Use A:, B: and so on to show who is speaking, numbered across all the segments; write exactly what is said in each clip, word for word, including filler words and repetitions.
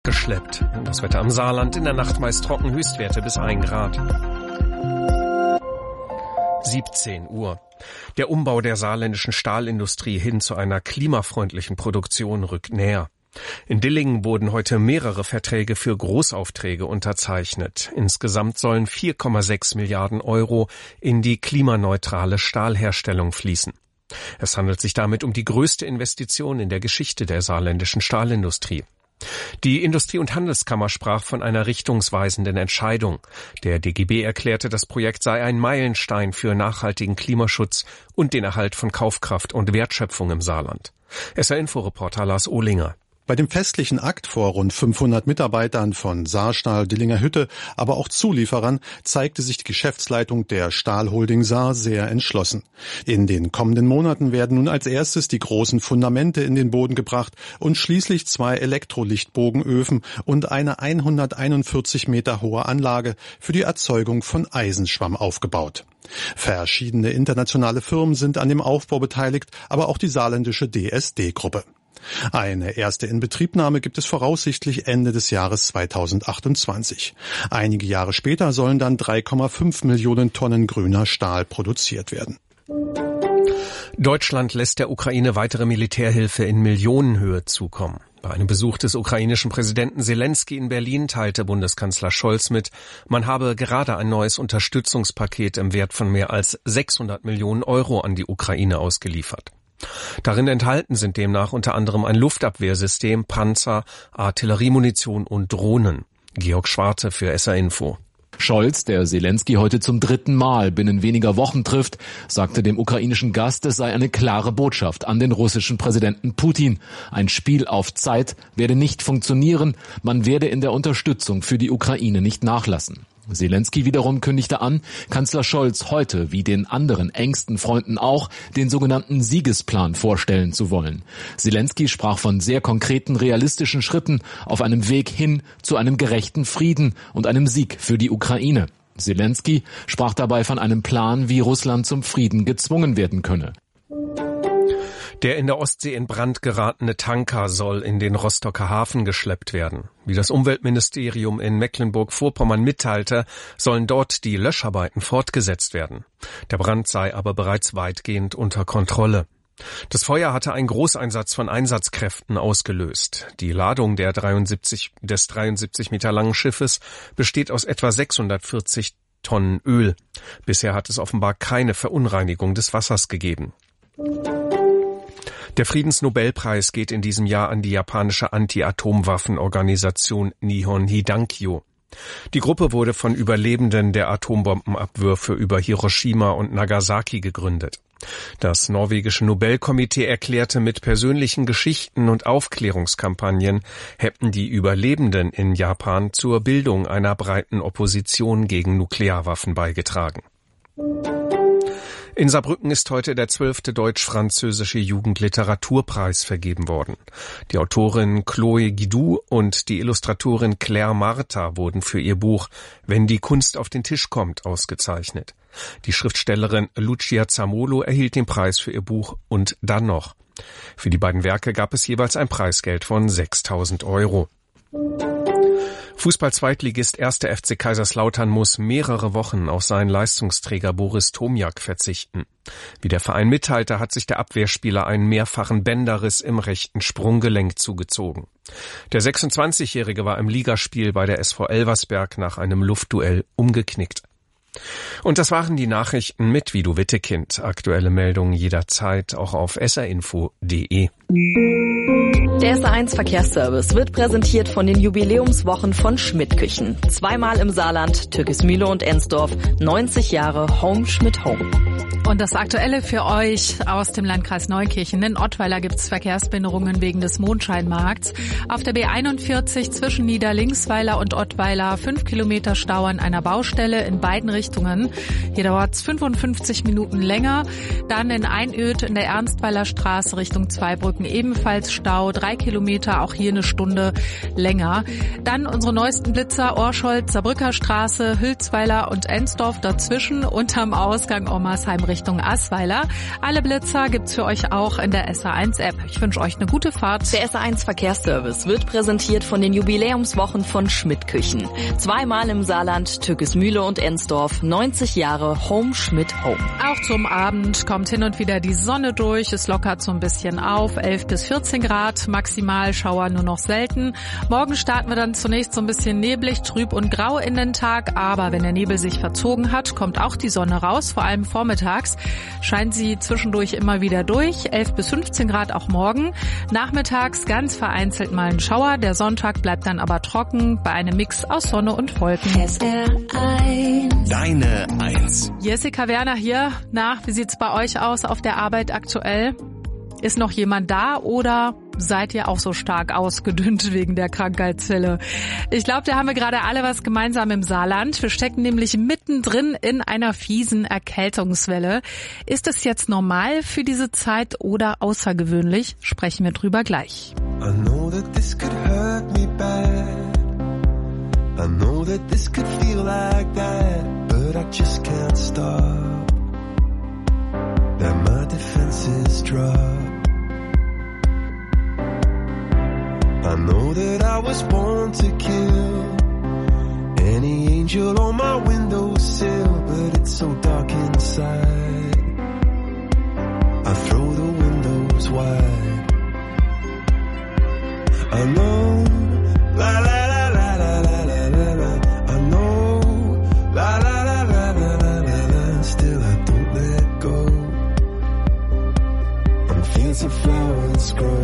A: geschleppt. Das Wetter am Saarland, in der Nacht meist trocken, Höchstwerte bis ein Grad. siebzehn Uhr. Der Umbau der saarländischen Stahlindustrie hin zu einer klimafreundlichen Produktion rückt näher. In Dillingen wurden heute mehrere Verträge für Großaufträge unterzeichnet. Insgesamt sollen vier Komma sechs Milliarden Euro in die klimaneutrale Stahlherstellung fließen. Es handelt sich damit um die größte Investition in der Geschichte der saarländischen Stahlindustrie. Die Industrie- und Handelskammer sprach von einer richtungsweisenden Entscheidung. Der D G B erklärte, das Projekt sei ein Meilenstein für nachhaltigen Klimaschutz und den Erhalt von Kaufkraft und Wertschöpfung im Saarland. S R-Info-Reporter Lars Ohlinger.
B: Bei dem festlichen Akt vor rund fünfhundert Mitarbeitern von Saarstahl Dillinger Hütte, aber auch Zulieferern, zeigte sich die Geschäftsleitung der Stahlholding Saar sehr entschlossen. In den kommenden Monaten werden nun als erstes die großen Fundamente in den Boden gebracht und schließlich zwei Elektrolichtbogenöfen und eine hunderteinundvierzig Meter hohe Anlage für die Erzeugung von Eisenschwamm aufgebaut. Verschiedene internationale Firmen sind an dem Aufbau beteiligt, aber auch die saarländische D S D-Gruppe. Eine erste Inbetriebnahme gibt es voraussichtlich Ende des Jahres zweitausendachtundzwanzig. Einige Jahre später sollen dann drei Komma fünf Millionen Tonnen grüner Stahl produziert werden.
A: Deutschland lässt der Ukraine weitere Militärhilfe in Millionenhöhe zukommen. Bei einem Besuch des ukrainischen Präsidenten Selenskyj in Berlin teilte Bundeskanzler Scholz mit, man habe gerade ein neues Unterstützungspaket im Wert von mehr als sechshundert Millionen Euro an die Ukraine ausgeliefert. Darin enthalten sind demnach unter anderem ein Luftabwehrsystem, Panzer, Artilleriemunition und Drohnen. Georg Schwarte für S R-Info.
C: Scholz, der Selenskyj heute zum dritten Mal binnen weniger Wochen trifft, sagte dem ukrainischen Gast, es sei eine klare Botschaft an den russischen Präsidenten Putin. Ein Spiel auf Zeit werde nicht funktionieren, man werde in der Unterstützung für die Ukraine nicht nachlassen. Selenskyj wiederum kündigte an, Kanzler Scholz heute, wie den anderen engsten Freunden auch, den sogenannten Siegesplan vorstellen zu wollen. Selenskyj sprach von sehr konkreten, realistischen Schritten auf einem Weg hin zu einem gerechten Frieden und einem Sieg für die Ukraine. Selenskyj sprach dabei von einem Plan, wie Russland zum Frieden gezwungen werden könne.
A: Der in der Ostsee in Brand geratene Tanker soll in den Rostocker Hafen geschleppt werden. Wie das Umweltministerium in Mecklenburg-Vorpommern mitteilte, sollen dort die Löscharbeiten fortgesetzt werden. Der Brand sei aber bereits weitgehend unter Kontrolle. Das Feuer hatte einen Großeinsatz von Einsatzkräften ausgelöst. Die Ladung der dreiundsiebzig, des dreiundsiebzig Meter langen Schiffes besteht aus etwa sechshundertvierzig Tonnen Öl. Bisher hat es offenbar keine Verunreinigung des Wassers gegeben. Der Friedensnobelpreis geht in diesem Jahr an die japanische Anti-Atomwaffenorganisation Nihon Hidankyo. Die Gruppe wurde von Überlebenden der Atombombenabwürfe über Hiroshima und Nagasaki gegründet. Das norwegische Nobelkomitee erklärte, mit persönlichen Geschichten und Aufklärungskampagnen hätten die Überlebenden in Japan zur Bildung einer breiten Opposition gegen Nuklearwaffen beigetragen. In Saarbrücken ist heute der zwölfte deutsch-französische Jugendliteraturpreis vergeben worden. Die Autorin Chloé Guidou und die Illustratorin Claire Marta wurden für ihr Buch »Wenn die Kunst auf den Tisch kommt« ausgezeichnet. Die Schriftstellerin Lucia Zamolo erhielt den Preis für ihr Buch »Und dann noch«. Für die beiden Werke gab es jeweils ein Preisgeld von sechstausend Euro. Fußball-Zweitligist erster F C Kaiserslautern muss mehrere Wochen auf seinen Leistungsträger Boris Tomjak verzichten. Wie der Verein mitteilte, hat sich der Abwehrspieler einen mehrfachen Bänderriss im rechten Sprunggelenk zugezogen. Der sechsundzwanzigjährige war im Ligaspiel bei der S V Elversberg nach einem Luftduell umgeknickt. Und das waren die Nachrichten mit Vido Wittekind. Aktuelle Meldungen jederzeit auch auf s r info punkt d e.
D: Der S R eins Verkehrsservice wird präsentiert von den Jubiläumswochen von Schmidt Küchen. Zweimal im Saarland, Türkismühle und Ensdorf, neunzig Jahre Home Schmidt Home.
E: Und das Aktuelle für euch aus dem Landkreis Neukirchen. In Ottweiler gibt es Verkehrsbehinderungen wegen des Mondscheinmarkts. Auf der B einundvierzig zwischen Niederlingsweiler und Ottweiler fünf Kilometer Stau an einer Baustelle in beiden Richtungen. Hier dauert es fünfundfünfzig Minuten länger. Dann in Einöd in der Ernstweiler Straße Richtung Zweibrücken ebenfalls Stau. Drei Kilometer, auch hier eine Stunde länger. Dann unsere neuesten Blitzer, Orscholz, Saarbrücker Straße, Hülsweiler und Ensdorf dazwischen. Unterm Ausgang Ommersheim Richtung Richtung Aßweiler. Alle Blitzer gibt's für euch auch in der S A eins App. Ich wünsche euch eine gute Fahrt.
D: Der S A eins Verkehrsservice wird präsentiert von den Jubiläumswochen von Schmidt Küchen. Zweimal im Saarland, Türkismühle und Ensdorf. neunzig Jahre Home Schmidt Home.
E: Auch zum Abend kommt hin und wieder die Sonne durch. Es lockert so ein bisschen auf. elf bis vierzehn Grad. Maximal Schauer nur noch selten. Morgen starten wir dann zunächst so ein bisschen neblig, trüb und grau in den Tag. Aber wenn der Nebel sich verzogen hat, kommt auch die Sonne raus. Vor allem vormittags scheint sie zwischendurch immer wieder durch. elf bis fünfzehn Grad auch morgen. Nachmittags ganz vereinzelt mal ein Schauer. Der Sonntag bleibt dann aber trocken bei einem Mix aus Sonne und Wolken.
F: S R eins.
G: Deine Eins.
E: Jessica Werner hier. Na, wie sieht's bei euch aus auf der Arbeit aktuell? Ist noch jemand da oder seid ihr auch so stark ausgedünnt wegen der Krankheitsfälle? Ich glaube, da haben wir gerade alle was gemeinsam im Saarland. Wir stecken nämlich mittendrin in einer fiesen Erkältungswelle. Ist es jetzt normal für diese Zeit oder außergewöhnlich? Sprechen wir drüber gleich.
H: I know that this could hurt me bad. I know that this could feel like that, but I just can't stop. That my defenses drop. I know that I was born to kill any angel on my windowsill, but it's so dark inside. I throw the windows wide. I know, la la la la la la la la la. I know, la la la la la la la la. Still I don't let go. I'm feeling flowers grow.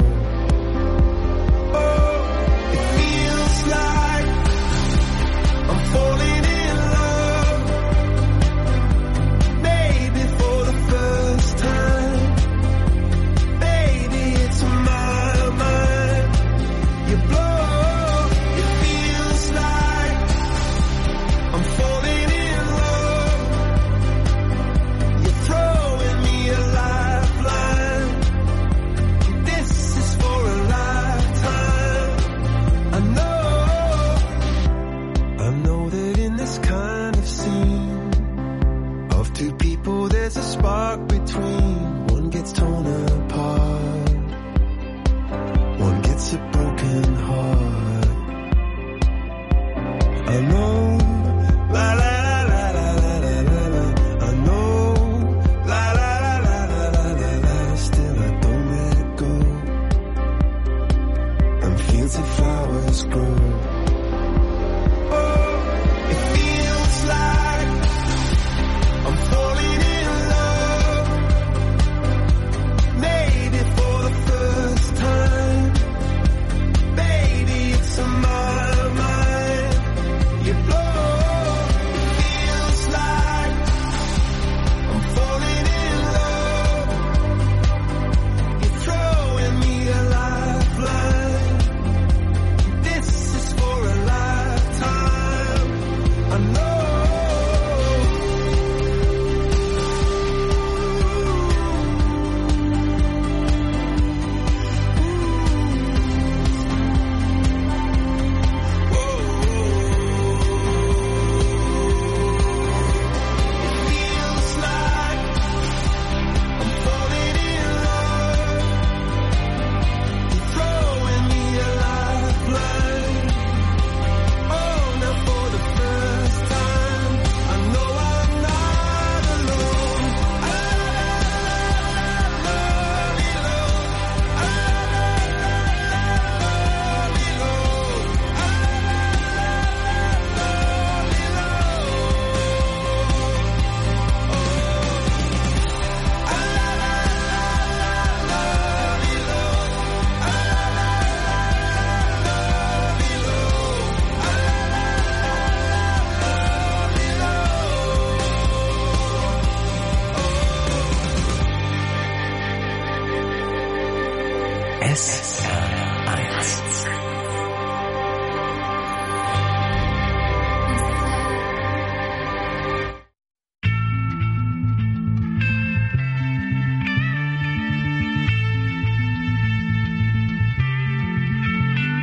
G: S R eins.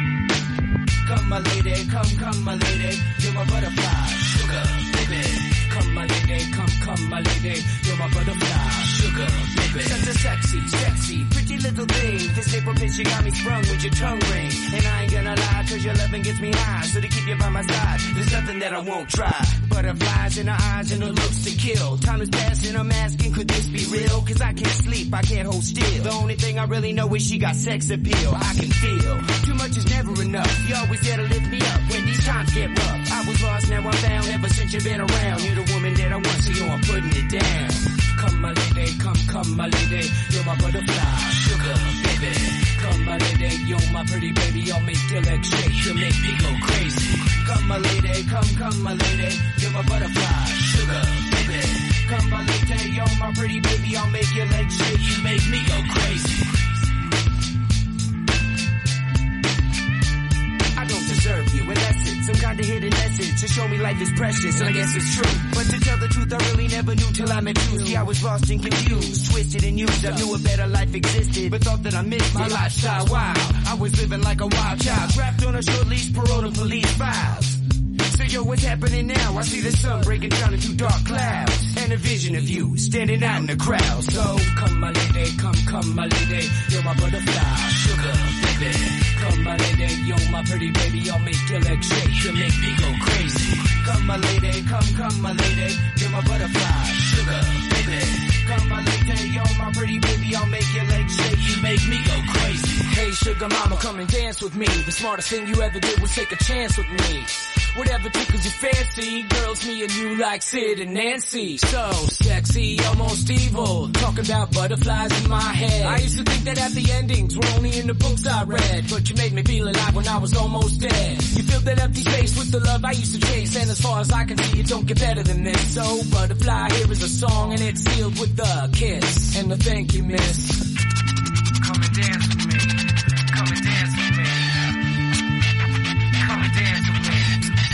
I: Come, my lady, come, come, my lady, you're my butterfly, sugar, baby. Come my lady, come, come my lady, you're my butterfly, sugar, baby. Such a sexy, sexy, pretty little thing. This April bitch, you got me sprung with your tongue ring. And I ain't gonna lie, cause your loving gets me high. So to keep you by my side, there's nothing that I won't try. Butterflies in her eyes and her looks to kill. Time is passing, I'm asking, could this be real? Cause I can't sleep, I can't hold still. The only thing I really know is she got sex appeal. I can feel, too much is never enough. You always there to lift me up when these times get rough. I was lost, now I'm found, ever since you've been around. You're the woman that I want, so yo, I'm putting it down. Come my lady, come, come my lady, you're my butterfly, sugar, baby. Come my lady, you're my pretty baby, I'll make your legs shake, you make me go crazy. Come my lady, come, come my lady, you're my butterfly, sugar, baby. Come my lady, you're my pretty baby, I'll make your legs shake, you make me go crazy. I don't deserve you, and that's it. Some kind of hidden message to show me life is precious, and I guess it's true. But to tell the truth, I really never knew till I met you. See, I was lost and confused, twisted and used. I knew a better life existed, but thought that I missed my lifestyle wild. I was living like a wild child, trapped on a short leash, parole to police files. So yo, what's happening now? I see the sun breaking down into dark clouds, and a vision of you standing out in the crowd. So come my lady, come, come my lady, you're my butterfly, sugar, baby. Come my lady, you're my pretty baby, I'll make your legs shake, you make me go crazy. Come my lady, come, come my lady, you're my butterfly, sugar, baby. Come my lady, you're my pretty baby, I'll make your legs shake, you make me go crazy. Hey sugar mama, come and dance with me. The smartest thing you ever did was take a chance with me. Whatever tickles your fancy, girls, me and you like Sid and Nancy. So sexy, almost evil, talking about butterflies in my head. I used to think that happy endings were only in the books I read, but you made me feel alive when I was almost dead. You filled that empty space with the love I used to chase, and as far as I can see, it don't get better than this. So butterfly, here is a song, and it's sealed with a kiss and a thank you, miss. Come and dance with me. Come and dance with me. Come and dance with me.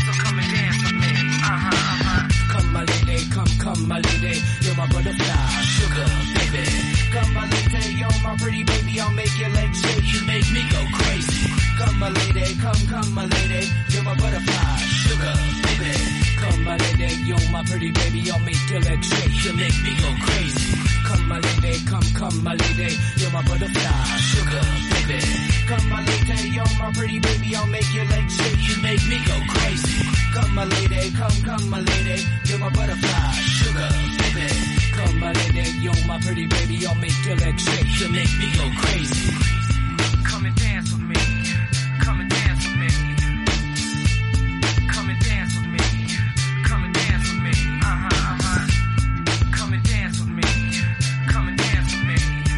I: Uh-huh, uh-huh. Come my lady, come, come my lady, you're my butterfly, sugar, baby. Come my lady, you're my pretty baby, I'll make your legs shake, you make me go crazy. Come my lady, come, come my lady, you're my butterfly, sugar, baby. Come my lady, you're my pretty baby, I'll make your legs shake, you make me go crazy. Come my lady, come, come my lady, you're my butterfly, sugar, baby. Come my lady, you're my pretty baby, I'll make your legs shake, you make me go crazy. Come my lady, come, come my lady, you're my butterfly, sugar, baby. Come my lady, you're my pretty baby, I'll make your legs shake, you make me go crazy. Come and dance with me, come and dance with me. Come and dance with me, come and dance with me, uh-huh, uh-huh. Come and dance with me, come and dance with me.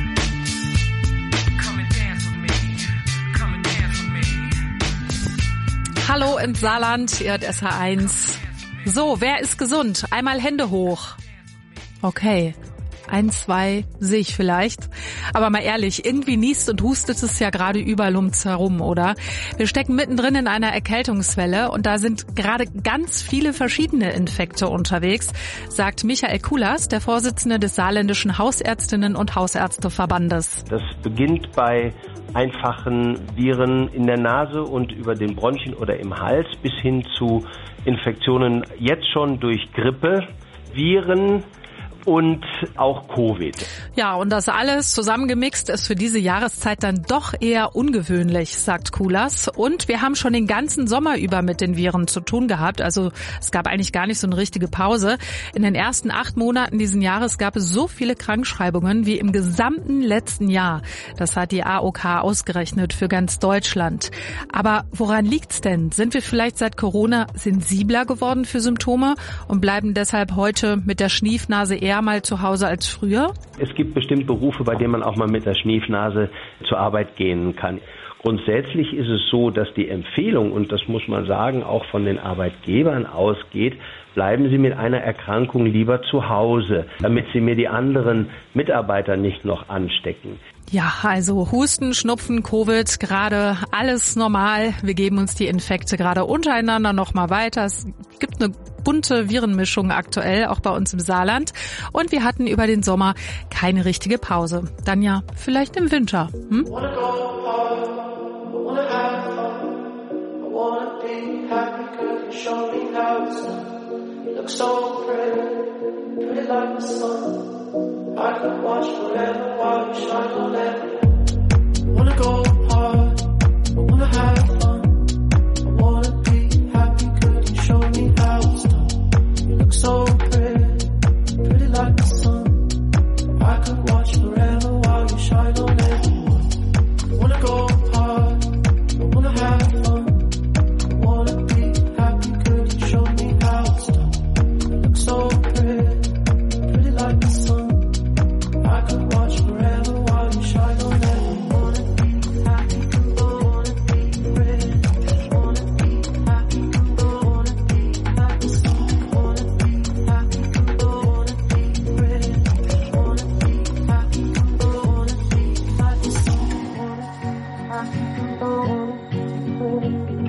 I: Come and dance with me, come and dance with me.
E: Hallo im Saarland, ihr hört S H eins. So, wer ist gesund? Einmal Hände hoch. Okay, ein, zwei sehe ich vielleicht. Aber mal ehrlich, irgendwie niest und hustet es ja gerade überall um uns herum, oder? Wir stecken mittendrin in einer Erkältungswelle und da sind gerade ganz viele verschiedene Infekte unterwegs, sagt Michael Kulas, der Vorsitzende des Saarländischen Hausärztinnen- und Hausärzteverbandes.
J: Das beginnt bei einfachen Viren in der Nase und über den Bronchien oder im Hals bis hin zu Infektionen jetzt schon durch Grippe, Viren und auch Covid.
E: Ja, und das alles zusammengemixt ist für diese Jahreszeit dann doch eher ungewöhnlich, sagt Kulas. Und wir haben schon den ganzen Sommer über mit den Viren zu tun gehabt. Also es gab eigentlich gar nicht so eine richtige Pause. In den ersten acht Monaten diesen Jahres gab es so viele Krankschreibungen wie im gesamten letzten Jahr. Das hat die A O K ausgerechnet für ganz Deutschland. Aber woran liegt's denn? Sind wir vielleicht seit Corona sensibler geworden für Symptome und bleiben deshalb heute mit der Schniefnase eher mal zu Hause als früher?
J: Es gibt bestimmt Berufe, bei denen man auch mal mit der Schniefnase zur Arbeit gehen kann. Grundsätzlich ist es so, dass die Empfehlung, und das muss man sagen, auch von den Arbeitgebern ausgeht, bleiben Sie mit einer Erkrankung lieber zu Hause, damit Sie mir die anderen Mitarbeiter nicht noch anstecken.
E: Ja, also Husten, Schnupfen, Covid, gerade alles normal. Wir geben uns die Infekte gerade untereinander nochmal weiter. Es gibt eine bunte Virenmischung aktuell, auch bei uns im Saarland. Und wir hatten über den Sommer keine richtige Pause. Dann ja vielleicht im Winter. Hm?
K: You look so pretty, pretty like the sun. I could watch forever while you shine on everyone. I wanna go hard, I wanna have fun. I wanna be happy, could you show me how it's done? You look so pretty, pretty like the sun. I could watch forever while you shine on everyone. I wanna go hard, I wanna have fun. I wanna be happy, could you show me how it's done? You look so pretty, pretty like the sun. I could watch forever while you shine on everyone. Wanna be happy, wanna be pretty. Wanna be happy, wanna be like the sun. Wanna be happy, wanna be pretty. Wanna be happy, wanna be like the sun. Wanna be happy, wanna be pretty.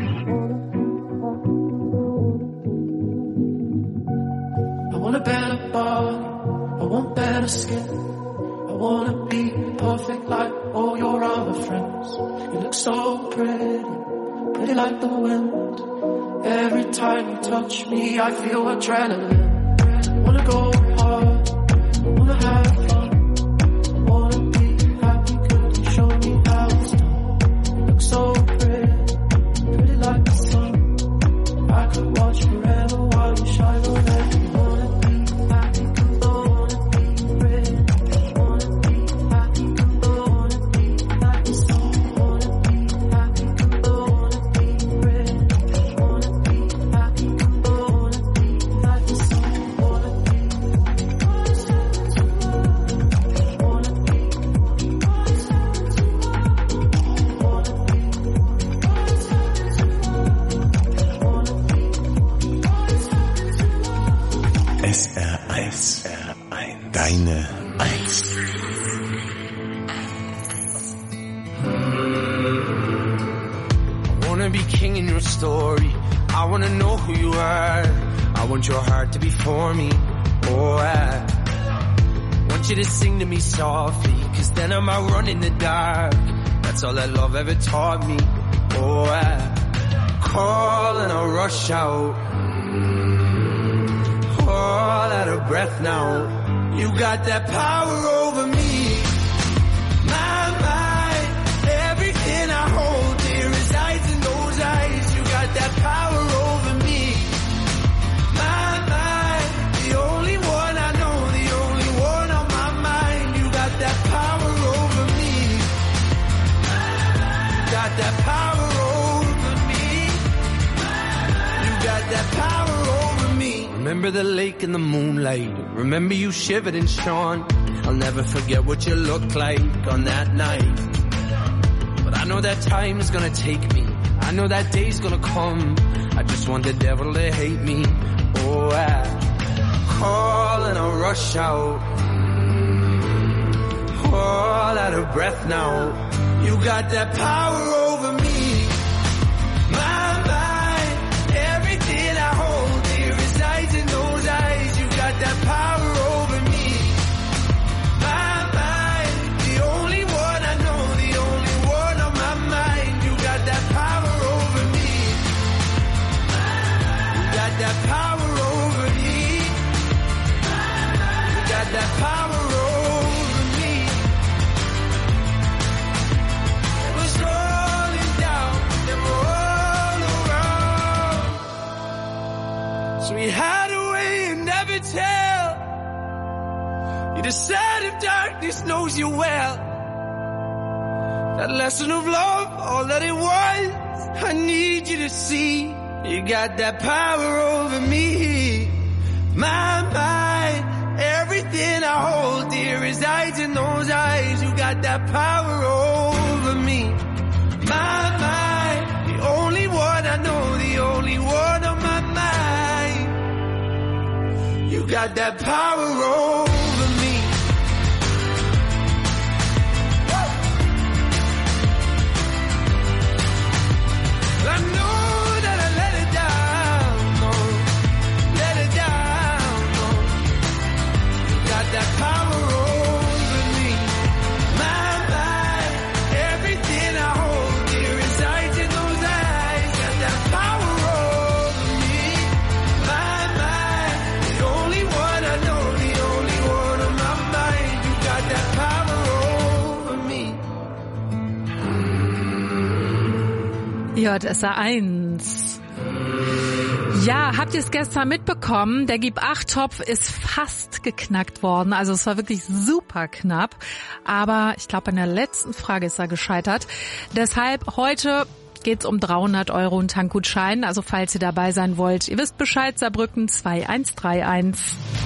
K: I want a better body, I want better skin. I wanna be perfect like all your other friends. You look so pretty, pretty like the wind. Every time you touch me, I feel adrenaline. I wanna go hard, I wanna have fun. I wanna be happy, could you show me how it's done? You look so pretty, pretty like the sun. I could watch forever while you shine on everyone. Wanna be happy, wanna be pretty. Wanna be happy, wanna be like the sun. Wanna be happy, wanna be pretty. Wanna be happy, wanna be like the sun. Wanna be, wanna
G: S R eins. Deine Eins.
I: I wanna be king in your story. I wanna know who you are. I want your heart to be for me. Oh, I want you to sing to me softly, cause then I might run in the dark. That's all that love ever taught me. Oh, I call and I rush out, all out of breath now. You got that power over me. My mind, everything I hold dear resides in those eyes. You got that power over me. My mind, the only one I know, the only one on my mind. You got that power over me. You got that power over me. You got that power over me. Remember the lake in the moonlight. Remember you shivered and shone. I'll never forget what you looked like on that night. But I know that time is gonna take me. I know that day's gonna come. I just want the devil to hate me. Oh, I call and I rush out, all out of breath now. You got that power over me. My mind, everything I hold dear resides in those eyes. You got that power over me. My mind, the only one I know, the only one on my mind. You got that power over me. You got that power over me. You got that power over me. It was rolling down, they were all around. So we had a way and never tell. You decided darkness knows you well. That lesson of love, all that it was, I need you to see. You got that power over me. My mind, everything I hold dear resides in those eyes. You got that power over me. My mind, the only one I know, the only one on my mind. You got that power over me. I know that I let it down, no, let it down, no. You got that power over me. My mind, everything I hold dear resides in those eyes. Got that power over me. My mind.
E: Ihr hört S R eins. Ja, habt ihr es gestern mitbekommen? Der Gib acht Topf ist fast geknackt worden. Also es war wirklich super knapp. Aber ich glaube, in der letzten Frage ist er gescheitert. Deshalb heute geht's um dreihundert Euro und Tankgutschein. Also falls ihr dabei sein wollt, ihr wisst Bescheid, Saarbrücken zwei eins drei eins.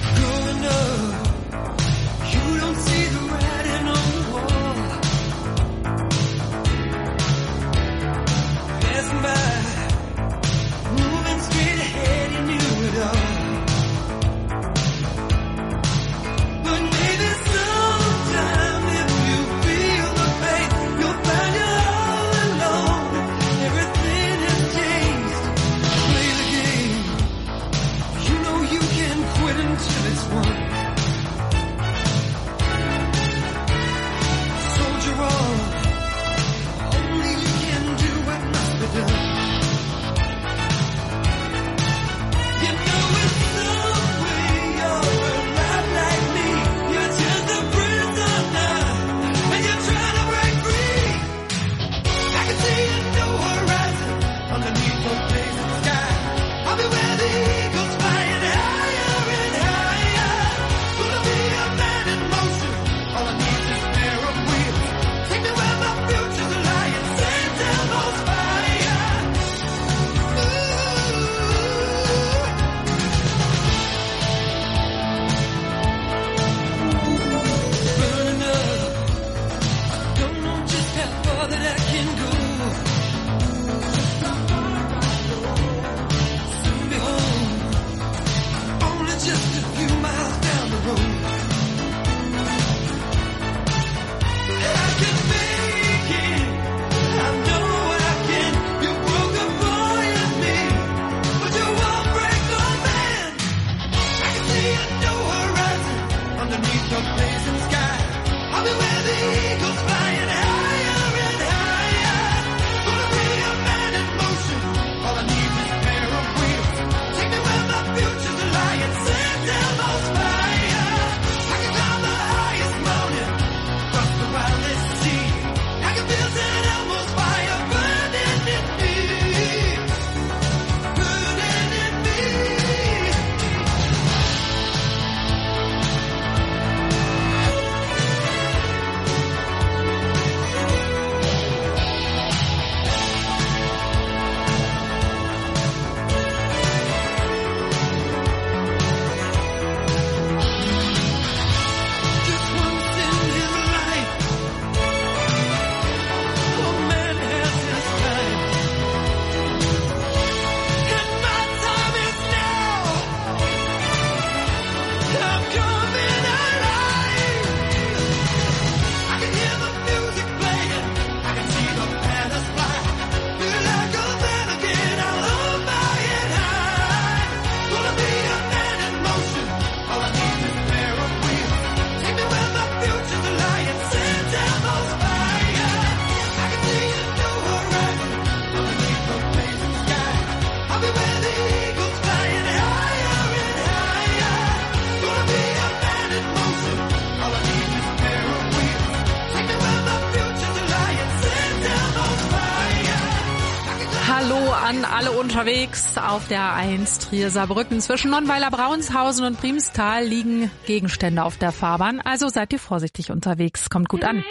E: An alle unterwegs auf der A eins Trier-Saarbrücken. Zwischen Nonnweiler, Braunshausen und Priemstal liegen Gegenstände auf der Fahrbahn. Also seid ihr vorsichtig unterwegs. Kommt gut an.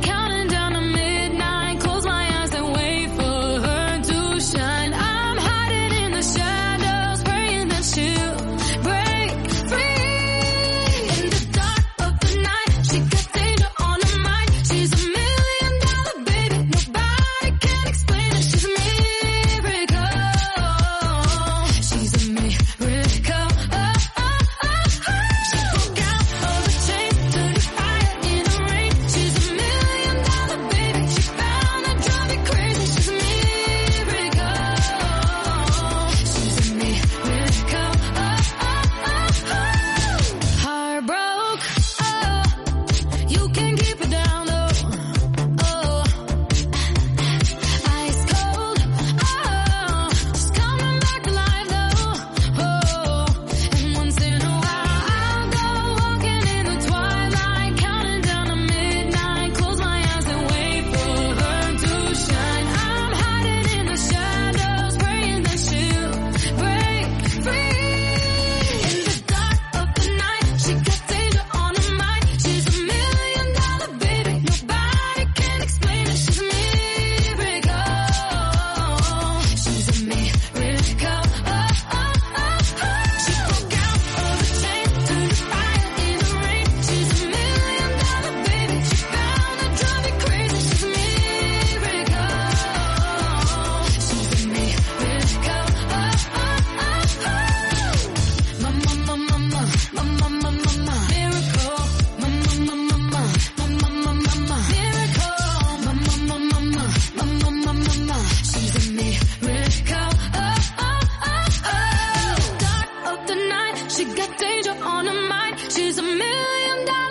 L: I'm hiding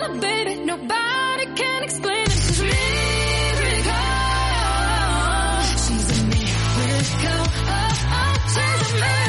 K: my baby, nobody can explain it. She's a miracle. She's a miracle. Oh, oh, she's a miracle.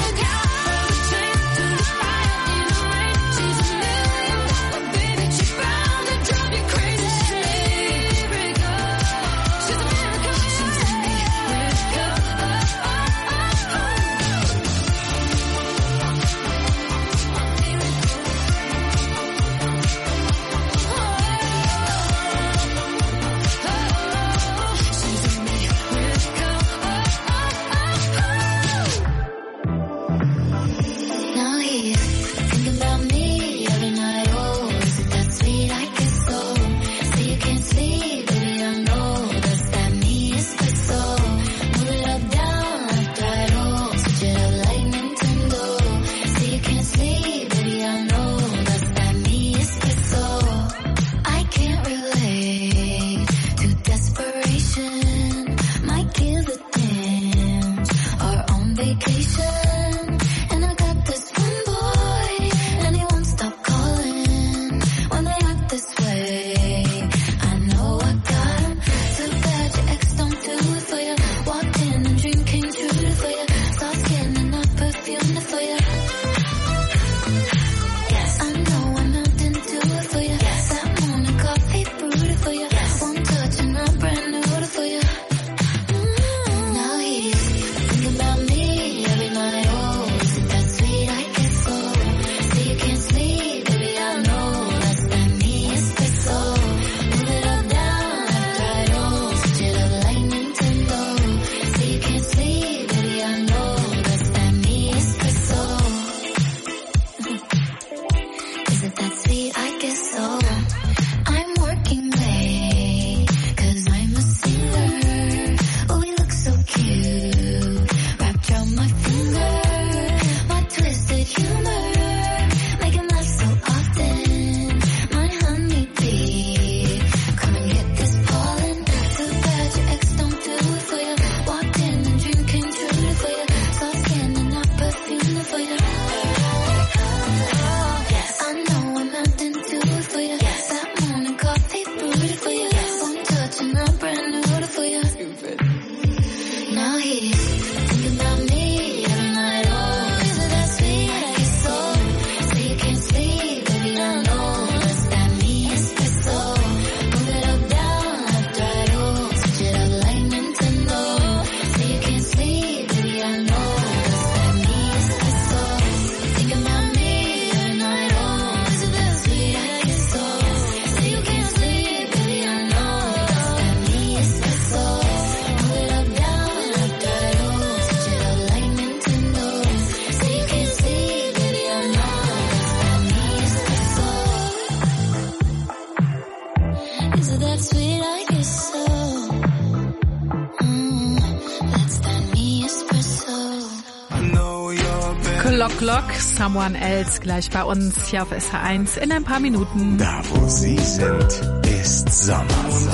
E: Clock Clock, Someone Else, gleich bei uns hier auf S H eins in ein paar Minuten.
G: Da wo Sie sind, ist Sommer.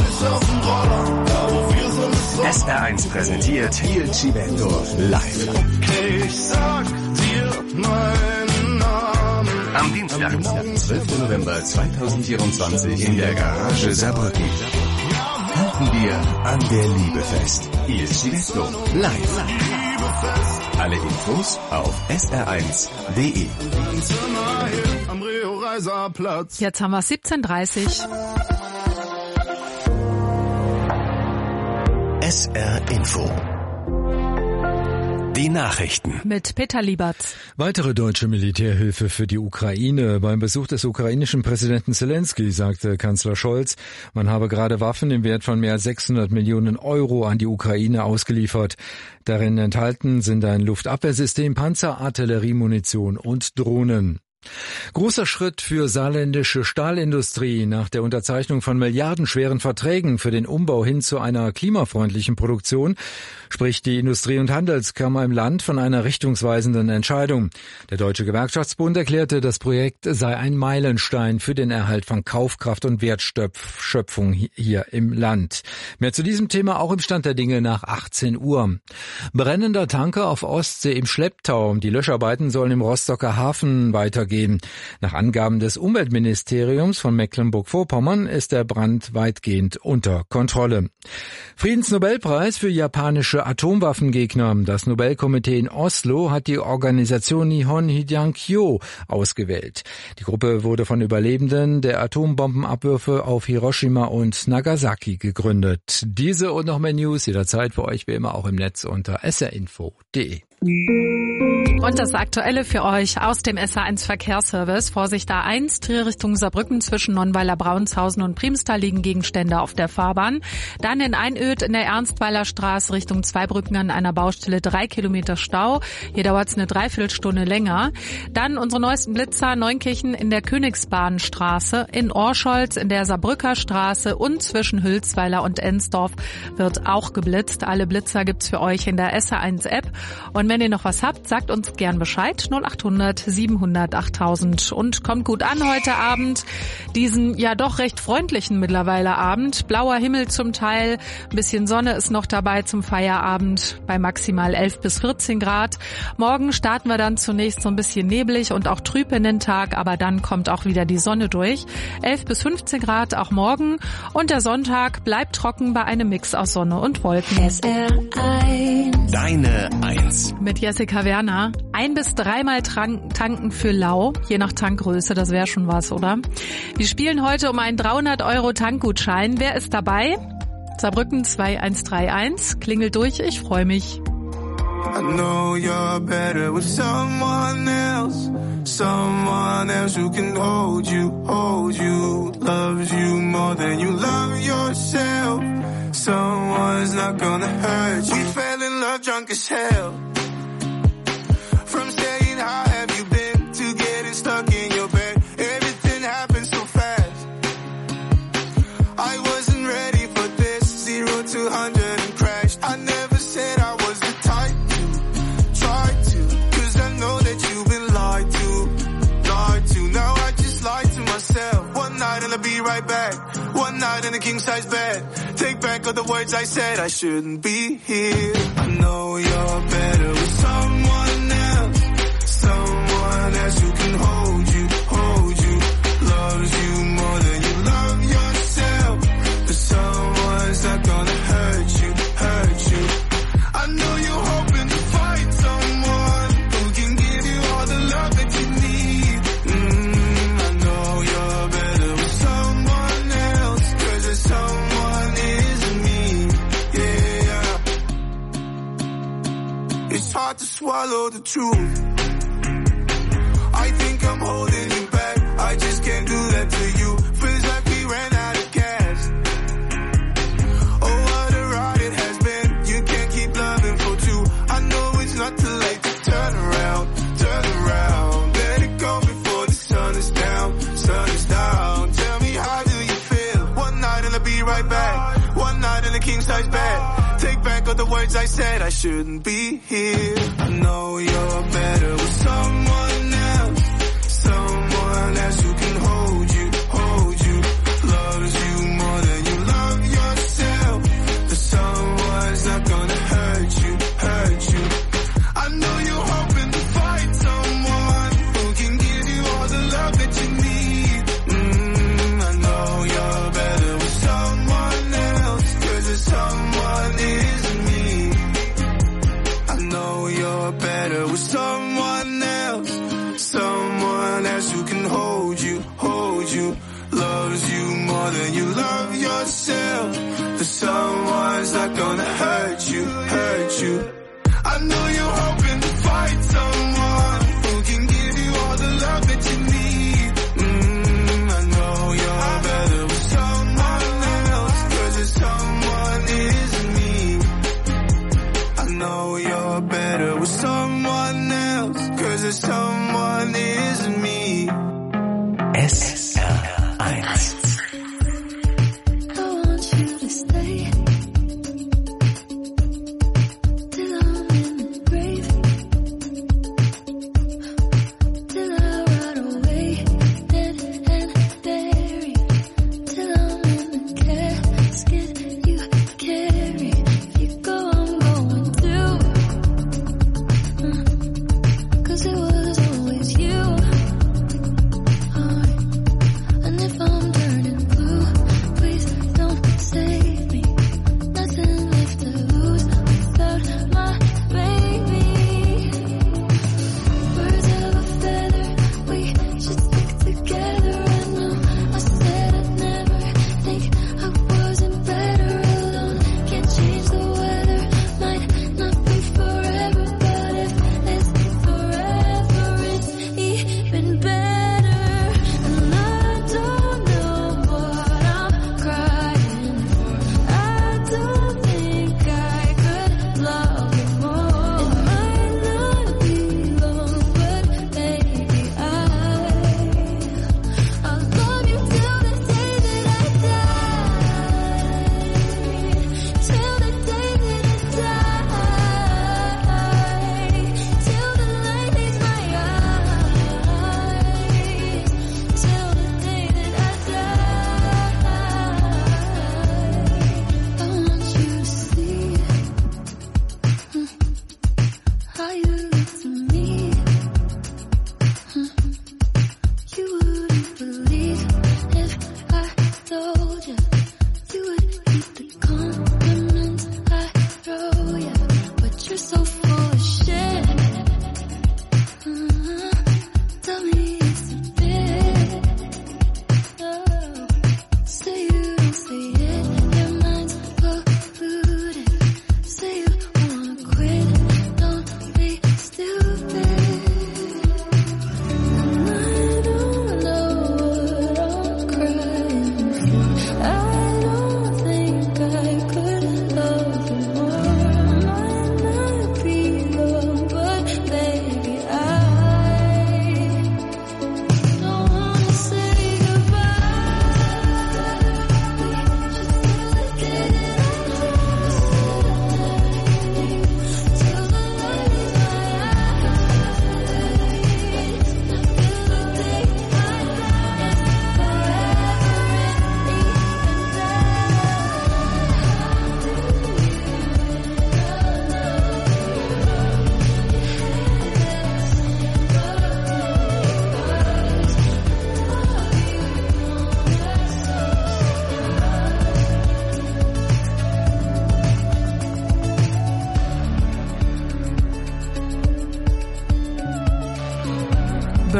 G: S R eins präsentiert Il Civetto live.
H: Ich sag dir meinen Namen.
G: Am Dienstag, zwölften November zweitausendvierundzwanzig in der Garage Saarbrücken. Halten wir an der Liebe fest. Il Civetto live. Alle Infos auf S R eins Punkt de.
E: Jetzt haben wir siebzehn Uhr dreißig.
G: S R Info. Die Nachrichten.
E: Mit Peter Liebert.
L: Weitere deutsche Militärhilfe für die Ukraine. Beim Besuch des ukrainischen Präsidenten Zelensky sagte Kanzler Scholz, man habe gerade Waffen im Wert von mehr als sechshundert Millionen Euro an die Ukraine ausgeliefert. Darin enthalten sind ein Luftabwehrsystem, Panzer, Artilleriemunition und Drohnen. Großer Schritt für saarländische Stahlindustrie. Nach der Unterzeichnung von milliardenschweren Verträgen für den Umbau hin zu einer klimafreundlichen Produktion spricht die Industrie- und Handelskammer im Land von einer richtungsweisenden Entscheidung. Der Deutsche Gewerkschaftsbund erklärte, das Projekt sei ein Meilenstein für den Erhalt von Kaufkraft und Wertschöpfung hier im Land. Mehr zu diesem Thema auch im Stand der Dinge nach achtzehn Uhr. Brennender Tanker auf Ostsee im Schlepptau. Die Löscharbeiten sollen im Rostocker Hafen weitergehen. vergeben. Nach Angaben des Umweltministeriums von Mecklenburg-Vorpommern ist der Brand weitgehend unter Kontrolle. Friedensnobelpreis für japanische Atomwaffengegner. Das Nobelkomitee in Oslo hat die Organisation Nihon Hidankyo ausgewählt. Die Gruppe wurde von Überlebenden der Atombombenabwürfe auf Hiroshima und Nagasaki gegründet. Diese und noch mehr News jederzeit für euch wie immer auch im Netz unter s r info punkt d e.
E: Und das Aktuelle für euch aus dem S A eins Verkehrsservice. Vorsicht A eins, Trier Richtung Saarbrücken zwischen Nonnweiler, Braunshausen und Priemstal liegen Gegenstände auf der Fahrbahn. Dann in Einöd in der Ernstweiler Straße Richtung Zweibrücken an einer Baustelle drei Kilometer Stau. Hier dauert es eine Dreiviertelstunde länger. Dann unsere neuesten Blitzer, Neunkirchen in der Königsbahnstraße, in Orscholz in der Saarbrücker Straße und zwischen Hülsweiler und Ensdorf wird auch geblitzt. Alle Blitzer gibt's für euch in der S A eins App. Und wenn ihr noch was habt, sagt uns gern Bescheid. null acht hundert siebenhundert achttausend. Und kommt gut an heute Abend. Diesen ja doch recht freundlichen mittlerweile Abend. Blauer Himmel zum Teil. Ein bisschen Sonne ist noch dabei zum Feierabend bei maximal elf bis vierzehn Grad. Morgen starten wir dann zunächst so ein bisschen neblig und auch trüb in den Tag. Aber dann kommt auch wieder die Sonne durch. elf bis fünfzehn Grad auch morgen. Und der Sonntag bleibt trocken bei einem Mix aus Sonne und Wolken.
F: S R eins.
G: Deine Eins.
E: Mit Jessica Werner. Ein bis dreimal tanken für lau, je nach Tankgröße, das wäre schon was, oder? Wir spielen heute um einen dreihundert Euro Tankgutschein. Wer ist dabei? Saarbrücken zwei eins drei eins. Klingelt durch, ich freue mich.
H: I know you're better with someone else, someone else who can hold you, hold you, loves you more than you love yourself. Someone's not gonna hurt you. We fell in love drunk as hell. From saying how have you been to getting stuck in your bed. Everything happened so fast. I wasn't ready for this. Zero to hundred and crashed. I never said I was the type to try to. Cause I know that you've been lied to, lied to. Now I just lied to myself. One night and I'll be right back. One night in a king size bed. Take back all the words I said. I shouldn't be here. I know you're better with someone else. Someone else who can hold you, hold you, loves you more than you love yourself. But someone's not gonna hurt you, hurt you. I know you're hoping to find someone who can give you all the love that you need. Mm, I know you're better with someone else, cause there's someone isn't me, yeah. It's hard to swallow the truth. I think I'm holding you back. I just can't do that to you. Feels like we ran out of gas. Oh, what a ride it has been. You can't keep loving for two. I know it's not too late to turn around, turn around. Let it go before the sun is down, sun is down. Tell me, how do you feel? One night and I'll be right back. One night in a king size bed. Take back all the words I said. I shouldn't be here. I know you're better with someone else. Someone else who can hold you, hold you, loves you more than you love yourself. But someone's not gonna hurt you, hurt you. I know you're hoping to find someone who can give you all the love that you need. Mm, I know you're better with someone else, cause there's someone isn't me. I know you're better with someone else. Someone else who can hold you, hold you, loves you more than you love yourself. But someone's not gonna hurt you, hurt you. I know you're hoping to find someone who can give you all the love that you need. Mm, I know you're better with someone else, cause there's someone isn't me. I know you're better with someone else, cause there's someone isn't me.
G: S R eins.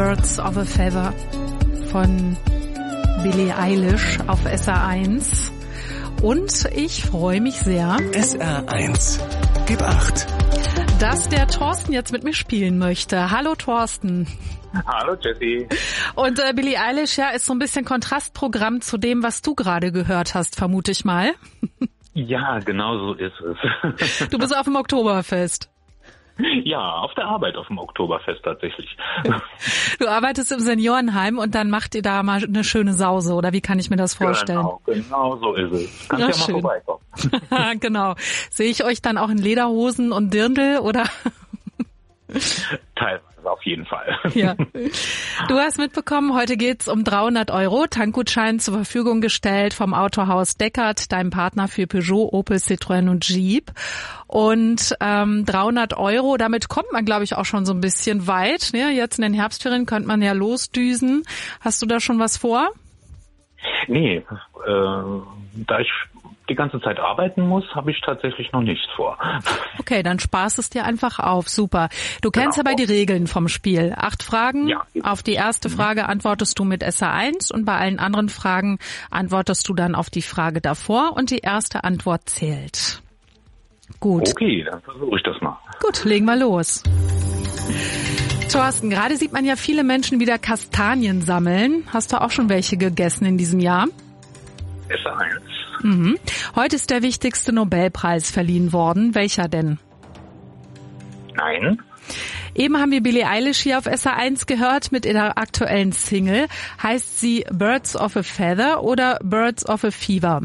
E: Birds of a Feather von Billie Eilish auf S R eins. Und ich freue mich sehr.
G: S R eins. Gib acht.
E: Dass der Thorsten jetzt mit mir spielen möchte. Hallo Thorsten.
M: Hallo Jessie.
E: Und äh, Billie Eilish ja, ist so ein bisschen Kontrastprogramm zu dem, was du gerade gehört hast, vermute ich mal.
M: Ja, genau so ist es.
E: Du bist auf dem Oktoberfest.
M: Ja, auf der Arbeit auf dem Oktoberfest tatsächlich.
E: Du arbeitest im Seniorenheim und dann macht ihr da mal eine schöne Sause, oder wie kann ich mir das vorstellen?
M: Genau, genau so ist es. Kannst ja, ja mal schön. Vorbeikommen.
E: Genau. Sehe ich euch dann auch in Lederhosen und Dirndl, oder?
M: Teilweise, auf jeden Fall.
E: Ja. Du hast mitbekommen, heute geht's um dreihundert Euro. Tankgutschein zur Verfügung gestellt vom Autohaus Deckert, deinem Partner für Peugeot, Opel, Citroën und Jeep. Und ähm, dreihundert Euro, damit kommt man, glaube ich, auch schon so ein bisschen weit. Ne? Jetzt in den Herbstferien könnte man ja losdüsen. Hast du da schon was vor?
M: Nee, äh, da ich die ganze Zeit arbeiten muss, habe ich tatsächlich noch nichts vor.
E: Okay, dann sparst es dir einfach auf. Super. Du kennst genau. aber die Regeln vom Spiel. Acht Fragen. Ja. Auf die erste Frage antwortest du mit S R eins und bei allen anderen Fragen antwortest du dann auf die Frage davor und die erste Antwort zählt. Gut.
M: Okay, dann versuche ich das mal.
E: Gut, legen wir los. Thorsten, gerade sieht man ja viele Menschen wieder Kastanien sammeln. Hast du auch schon welche gegessen in diesem Jahr?
M: S R eins.
E: Mhm. Heute ist der wichtigste Nobelpreis verliehen worden. Welcher denn?
M: Nein.
E: Eben haben wir Billie Eilish hier auf S R eins gehört mit ihrer aktuellen Single. Heißt sie Birds of a Feather oder Birds of a Fever?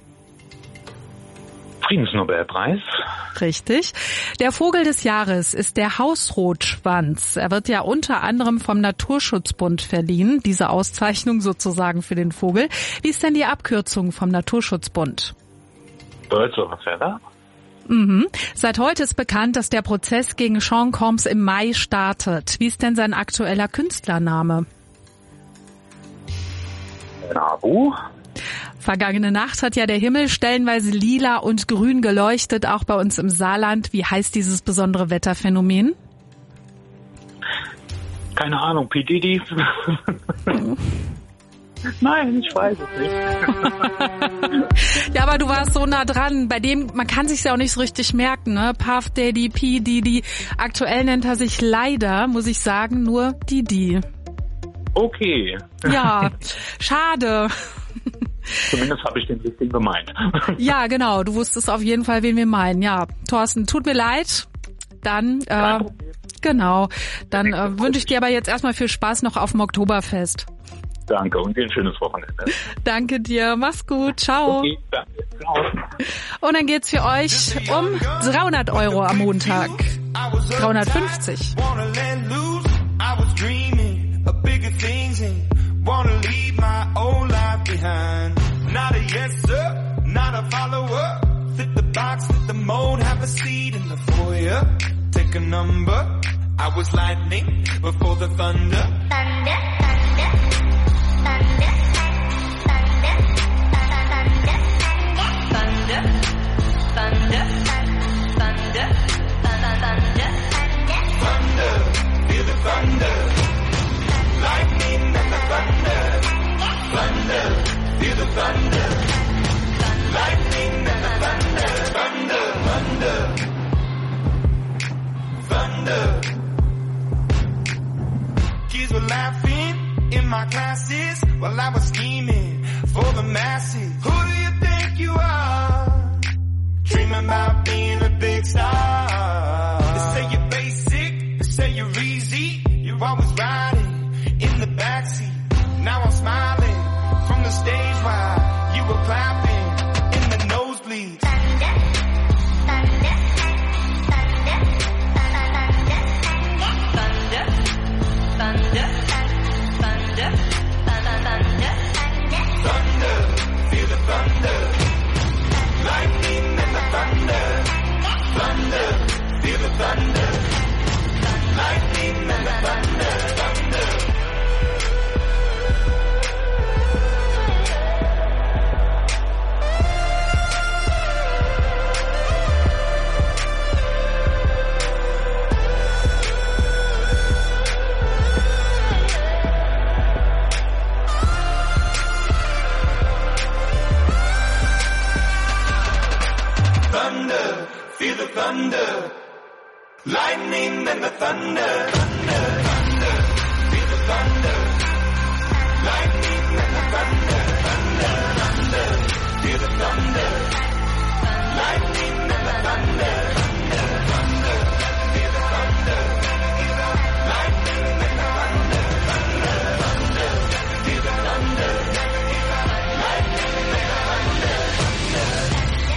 M: Friedensnobelpreis.
E: Richtig. Der Vogel des Jahres ist der Hausrotschwanz. Er wird ja unter anderem vom Naturschutzbund verliehen, diese Auszeichnung sozusagen für den Vogel. Wie ist denn die Abkürzung vom Naturschutzbund?
M: Birds of a Feather.
E: Mhm. Seit heute ist bekannt, dass der Prozess gegen Sean Combs im Mai startet. Wie ist denn sein aktueller Künstlername?
M: Nabu.
E: Vergangene Nacht hat ja der Himmel stellenweise lila und grün geleuchtet, auch bei uns im Saarland. Wie heißt dieses besondere Wetterphänomen?
M: Keine Ahnung, P. Diddy. Nein, ich weiß es nicht.
E: Ja, aber du warst so nah dran. Bei dem, man kann sich's ja auch nicht so richtig merken, ne? Puff Daddy, P. Diddy. Aktuell nennt er sich leider, muss ich sagen, nur Didi.
M: Okay.
E: Ja, schade.
M: Zumindest habe ich den richtigen gemeint.
E: Ja, genau. Du wusstest auf jeden Fall, wen wir meinen. Ja, Thorsten, tut mir leid. Dann, äh, genau. Dann äh, wünsche ich dir aber jetzt erstmal viel Spaß noch auf dem Oktoberfest.
M: Danke und dir ein schönes Wochenende.
E: Danke dir. Mach's gut. Ciao.
M: Okay, danke. Ciao.
E: Und dann geht's für euch um dreihundert Euro am Montag. dreihundertfünfzig.
H: Wanna leave my old life behind. Not a yes sir, not a follower. Fit the box, fit the mold, have a seat in the foyer. Take a number. I was lightning before the thunder. Thunder, thunder, thunder, thunder, thunder, thunder, thunder, thunder, thunder, thunder, feel the thunder. Lightning and the thunder, thunder, feel the thunder. Lightning and the thunder, thunder, thunder, thunder. Kids were laughing in my classes while I was scheming for the masses. Who do you think you are? Dreaming about being a big star. They say you're basic, they say you're easy, you're always riding in the backseat. Now I'm smiling from the stage while you were clapping in the nosebleeds. Thunder, thunder, thunder, thunder, thunder, thunder, thunder, thunder, feel the thunder. Lightning and the thunder, thunder, feel the thunder. Lightning and the thunder, thunder. thunder, lightning and the thunder, thunder, thunder, feel the thunder, lightning and the thunder, thunder, thunder, feel the thunder, lightning and the thunder, thunder, thunder, feel the thunder, lightning and the thunder, thunder, thunder, feel the thunder, lightning and the thunder, thunder.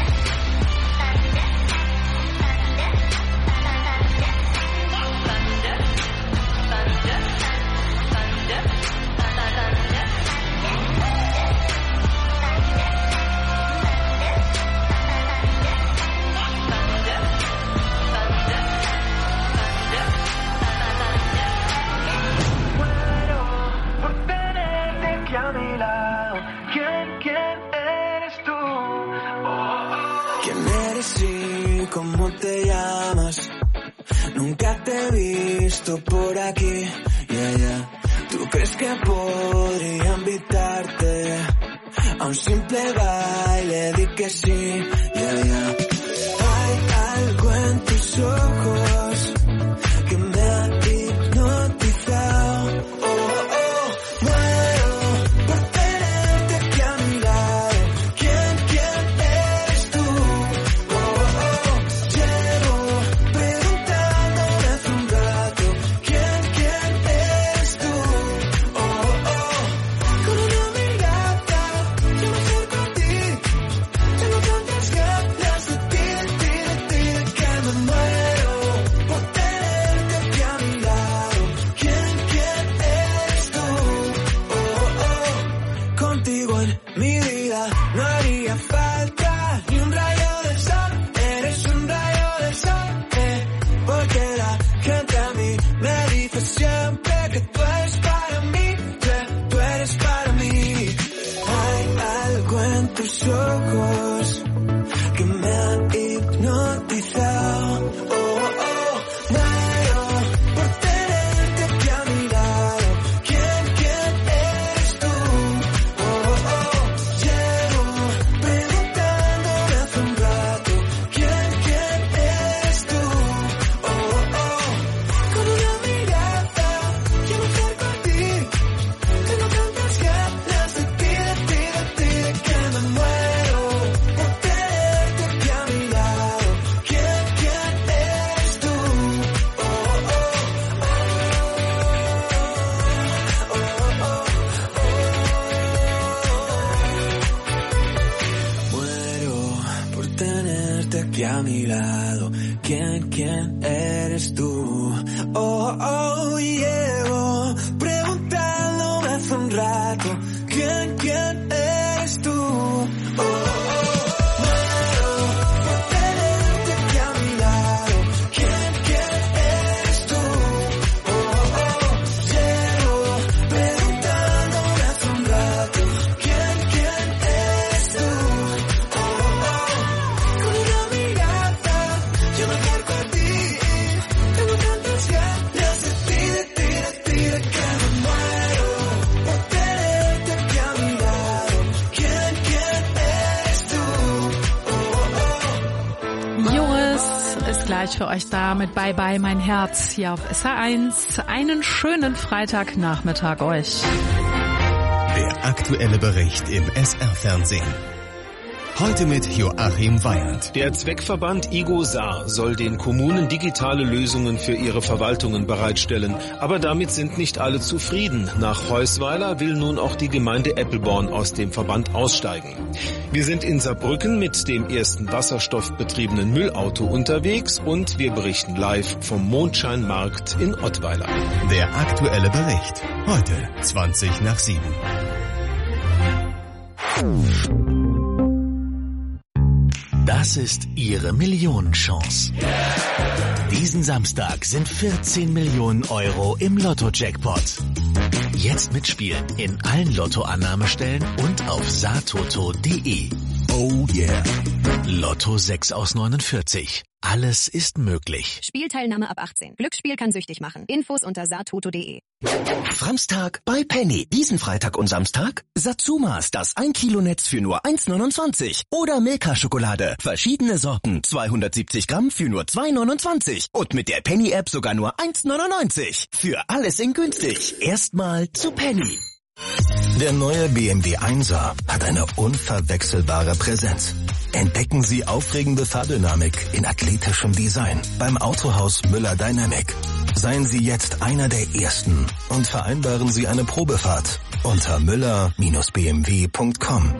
I: ¿Cómo te llamas? Nunca te he visto por aquí, yeah, yeah. ¿Tú crees que podría invitarte a un simple baile? Di que sí, yeah, yeah. Hay algo en tus ojos que me ha hipnotizado. Oh, oh, oh. Muero por tenerte aquí a mi lado. ¿Quién, quién eres tú? Ojos que me han hipnotizado. Oh, oh, muero por tenerte aquí a mi lado. ¿Quién, quién eres tú? Oh, oh, llevo preguntándome hace un rato. ¿Quién, quién eres tú? Oh, oh, con una mirada yo me acerco a ti. Tengo tantas ganas de ti, de ti, de ti, de que me muero. Aquí a mi lado, ¿quién, quién eres tú? Oh, oh, llevo preguntándome hace un rato, ¿quién, quién eres tú? Oh, oh, muero por tenerte aquí a mi lado, ¿quién, quién eres tú? Oh, oh, llevo preguntándome hace un rato, ¿quién, quién eres tú? Oh, oh, con una yo me acerco a ti, tengo tantas ganas de ti, de ti, de ti, de que me muero por tenerte aquí a mi lado. ¿Quién, quién eres tú? Oh, oh.
E: Joris ist gleich für euch da mit Bye Bye Mein Herz hier auf S R eins. Einen schönen Freitagnachmittag euch.
G: Der aktuelle Bericht im S R-Fernsehen. Heute mit Joachim Weyand.
A: Der Zweckverband Igo Saar soll den Kommunen digitale Lösungen für ihre Verwaltungen bereitstellen. Aber damit sind nicht alle zufrieden. Nach Heusweiler will nun auch die Gemeinde Eppelborn aus dem Verband aussteigen. Wir sind in Saarbrücken mit dem ersten wasserstoffbetriebenen Müllauto unterwegs und wir berichten live vom Mondscheinmarkt in Ottweiler.
G: Der aktuelle Bericht. Heute zwanzig nach sieben.
N: Das ist Ihre Millionenchance. Diesen Samstag sind vierzehn Millionen Euro im Lotto-Jackpot. Jetzt mitspielen in allen Lottoannahmestellen und auf saartoto punkt de. Oh yeah. Lotto sechs aus neunundvierzig. Alles ist möglich.
O: Spielteilnahme ab achtzehn. Glücksspiel kann süchtig machen. Infos unter saartoto punkt de.
P: Samstag bei Penny. Diesen Freitag und Samstag Satsumas, das ein Kilo Netz für nur eins neunundzwanzig. Oder Milka-Schokolade. Verschiedene Sorten. zweihundertsiebzig Gramm für nur zwei neunundzwanzig. Und mit der Penny-App sogar nur eins neunundneunzig. Für alles in günstig. Erstmal zu Penny.
N: Der neue B M W Einser hat eine unverwechselbare Präsenz. Entdecken Sie aufregende Fahrdynamik in athletischem Design beim Autohaus Müller Dynamic. Seien Sie jetzt einer der Ersten und vereinbaren Sie eine Probefahrt unter müller Bindestrich b m w punkt com.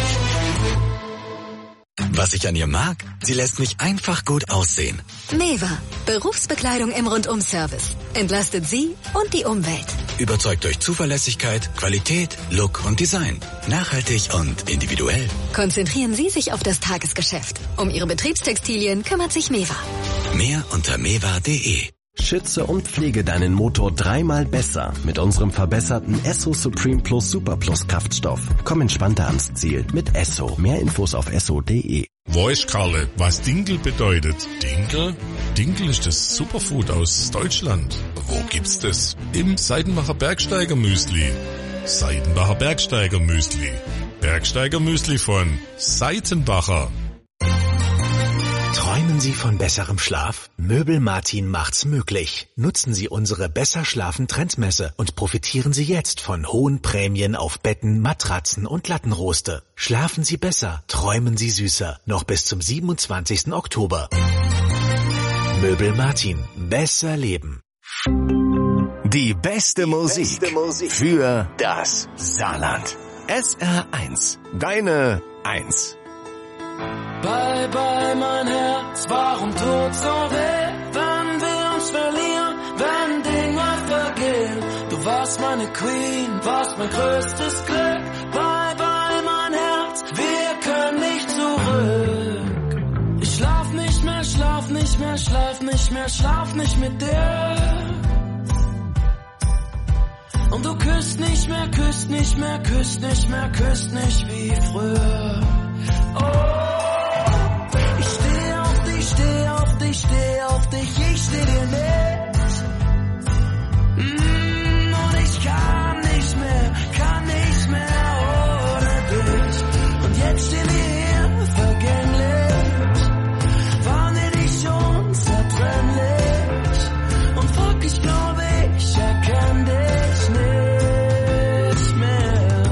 Q: Was ich an ihr mag? Sie lässt mich einfach gut aussehen.
O: Meva, Berufsbekleidung im Rundum-Service. Entlastet Sie und die Umwelt.
Q: Überzeugt durch Zuverlässigkeit, Qualität, Look und Design. Nachhaltig und individuell.
O: Konzentrieren Sie sich auf das Tagesgeschäft. Um Ihre Betriebstextilien kümmert sich Meva.
Q: Mehr unter meva punkt de.
R: Schütze und pflege deinen Motor dreimal besser mit unserem verbesserten Esso Supreme Plus Super Plus Kraftstoff. Komm entspannter ans Ziel mit Esso. Mehr Infos auf esso punkt de.
S: Wo ist Karle, was Dinkel bedeutet? Dinkel? Dinkel ist das Superfood aus Deutschland. Wo gibt's das? Im Seidenbacher Bergsteiger Müsli. Seidenbacher Bergsteiger Müsli. Bergsteiger Müsli von Seitenbacher.
N: Träumen Sie von besserem Schlaf? Möbel Martin macht's möglich. Nutzen Sie unsere Besser Schlafen Trendmesse und profitieren Sie jetzt von hohen Prämien auf Betten, Matratzen und Lattenroste. Schlafen Sie besser, träumen Sie süßer. Noch bis zum siebenundzwanzigsten Oktober. Möbel Martin. Besser leben.
R: Die beste Musik, beste Musik für das Saarland. S R eins. Deine eins.
K: Bye, bye, mein Herz, warum tut so weh, wenn wir uns verlieren, wenn Dinge vergehen. Du warst meine Queen, warst mein größtes Glück. Bye, bye, mein Herz, wir können nicht zurück. Ich schlaf nicht mehr, schlaf nicht mehr, schlaf nicht mehr, schlaf nicht mit dir. Und du küsst nicht mehr, küsst nicht mehr, küsst nicht mehr, küsst nicht wie früher. Oh. Ich steh auf dich, steh auf dich, ich steh dir nicht. Mm, und ich kann nicht mehr, kann nicht mehr ohne dich. Und jetzt stehen wir hier, vergänglich. Waren wir nicht schon zertrennlich? Und frag, ich glaube, ich erkenn dich nicht mehr.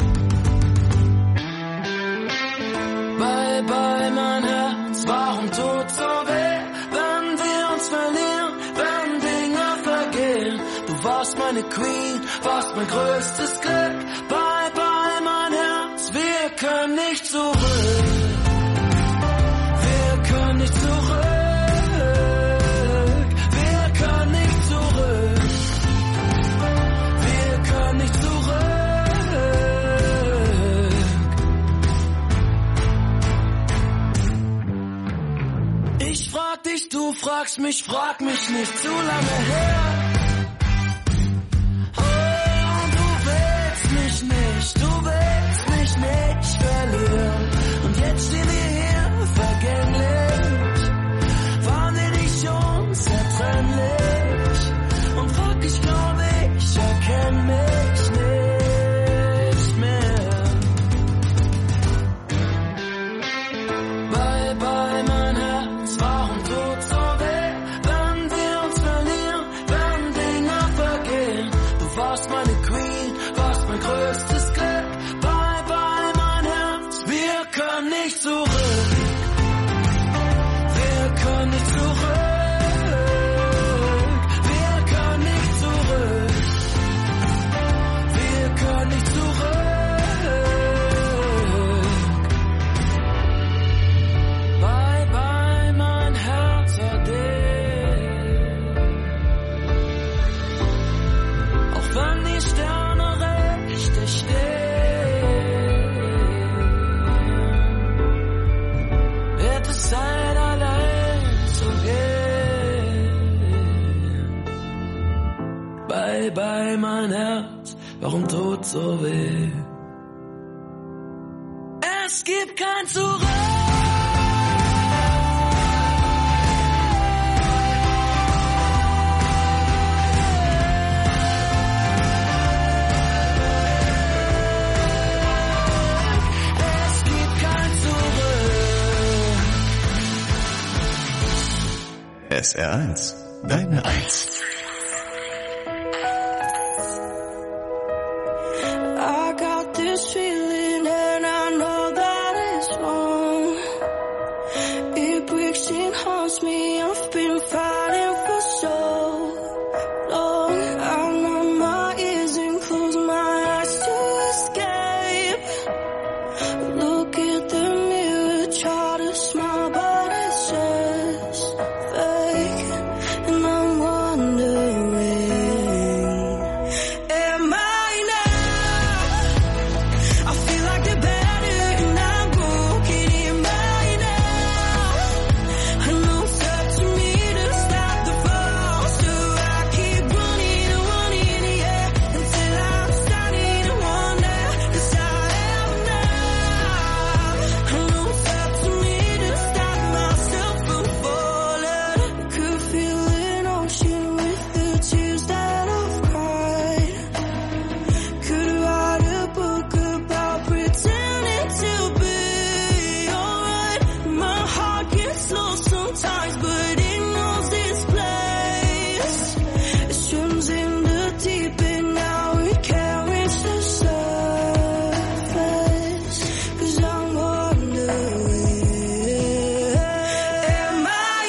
K: Bye, bye, mein Herz, warum tut so weh, wenn wir uns verlieren, wenn Dinge vergehen. Du warst meine Queen, warst mein größtes Glück. Bye, bye, mein Herz, wir können nicht zurück. Wir können nicht zurück. Wir können nicht zurück. Wir können nicht zurück. Ich frag dich, du fragst mich, frag mich nicht zu lange her. Oh, du willst mich nicht, du willst mich nicht verlieren. Und jetzt stehen wir hier, vergänglich. Waren wir nicht schon zertrennlich? Und frag, ich glaube, ich erkenn mich nicht mehr. Bye, bye, mein Herz, warum tut so weh, wenn wir uns verlieren, wenn Dinge vergehen. Du warst meine Queen, warst mein größtes Glück. Bye, bye, mein Herz, wir können nicht zurück. Wir können nicht zurück. Wir können nicht zurück. Wir können nicht zurück. Bye, bye, mein Herz, ade. Auch wenn die Sterne richtig stehen, wird es Zeit, allein zu gehen. Bye, bye, mein Herz, warum tut so weh?
I: Es gibt kein Zurück. Es gibt kein Zurück.
G: S R eins, deine Eins.
K: I got this feeling and I know that it's wrong. It breaks and haunts me. I've been fighting for so long. I numb my ears and close my eyes to escape. Look at the mirror, try to smile, but it's just fake. And I'm wondering, am I now? I feel like the better and I'm broken. Am I now? I know it's up to me to stop the fall, so I keep running and running, yeah, until I'm starting to wonder, 'cause I am now. I know it's up to me to stop myself from falling. Could feel an ocean with the tears that I've cried. Could write a book about pretending to be alright. My heart gets lost sometimes, but it knows this place. It swims in the deep and now it can't reach the surface. 'Cause I'm wondering, am I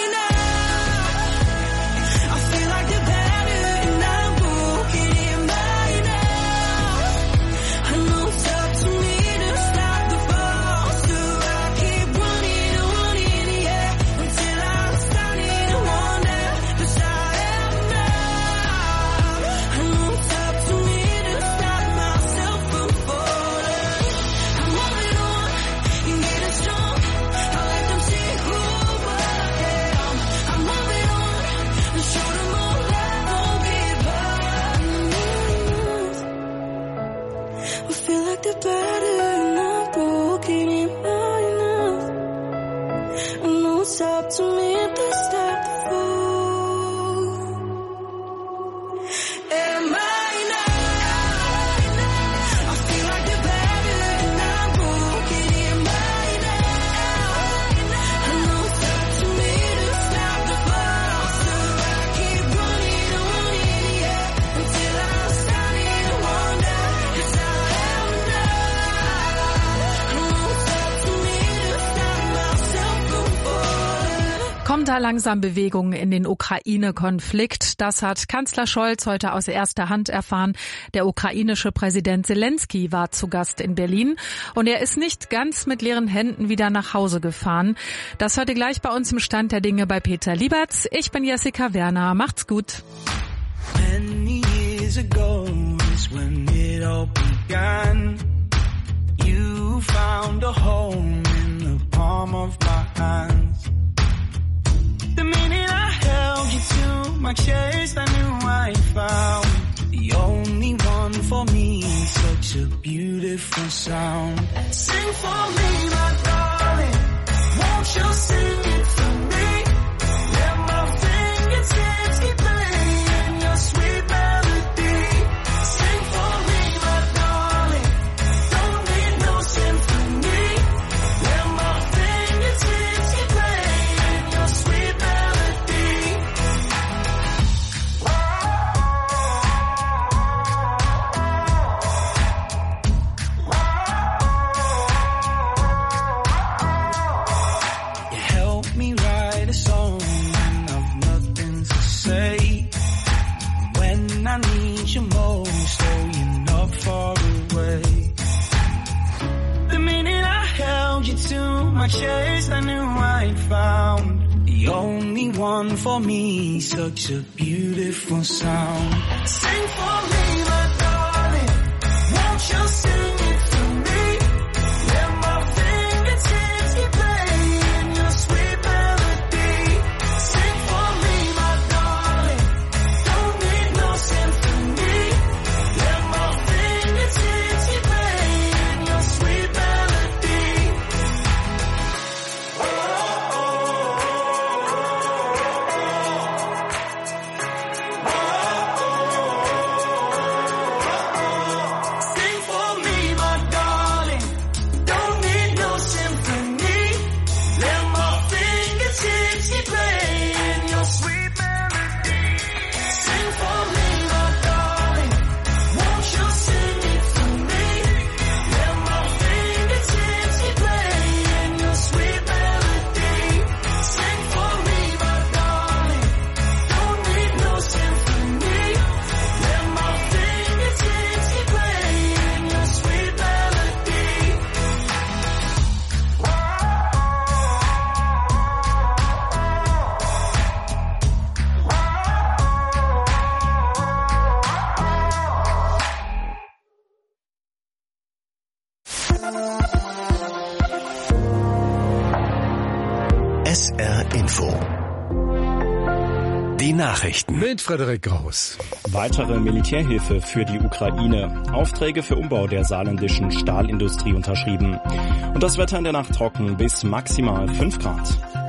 K: now? I feel like the better and I'm broken. Am I now? I know it's up to me to stop the fall, so I keep running and running, yeah, until I'm starting to wonder, 'cause I am now. I know it's up to me to stop myself from falling. I'm moving on and getting strong. I let them see who I am. I'm moving on and show them all that I won't give up. I feel like the better and I'm broken. Am I enough? I know it's up to me to stop the fall. Am I now? I feel like the better and I'm broken. Am I now? I know it's up to me to stop the fall, so I keep running and running, yeah, until I'm starting to wonder, 'cause I am now. I know it's up to me to stop myself from falling.
E: Kommt da langsam Bewegung in den Ukraine-Konflikt? Das hat Kanzler Scholz heute aus erster Hand erfahren. Der ukrainische Präsident Zelensky war zu Gast in Berlin und er ist nicht ganz mit leeren Händen wieder nach Hause gefahren. Das heute gleich bei uns im Stand der Dinge bei Peter Lieberts. Ich bin Jessica Werner. Macht's gut.
I: Many years ago is when it all began. You found a home in the palm of my hands. The minute I held you to my chest, I knew I found the only one for me. Such a beautiful sound. Sing for me, my darling. Won't you sing it for me? Let my fingertips keep playing your sweet melody. Sing for me, my darling. Don't need no symphony. Let my fingertips keep playing your sweet melody. You help me write a song when I've nothing to say. When I need you most, oh, you're not far away. The minute I held you to my chest, I knew I'd found the only one for me. Such a beautiful sound. Sing for me, my darling. Won't you sing it for me? Let my fingertips keep playing your sweet melody. Sing for me, my darling. Don't need no symphony. Let my fingertips keep playing your sweet melody.
P: Info. Die Nachrichten
L: mit Frederik Graus.
T: Weitere Militärhilfe für die Ukraine. Aufträge für Umbau der saarländischen Stahlindustrie unterschrieben. Und das Wetter in der Nacht trocken bis maximal fünf Grad.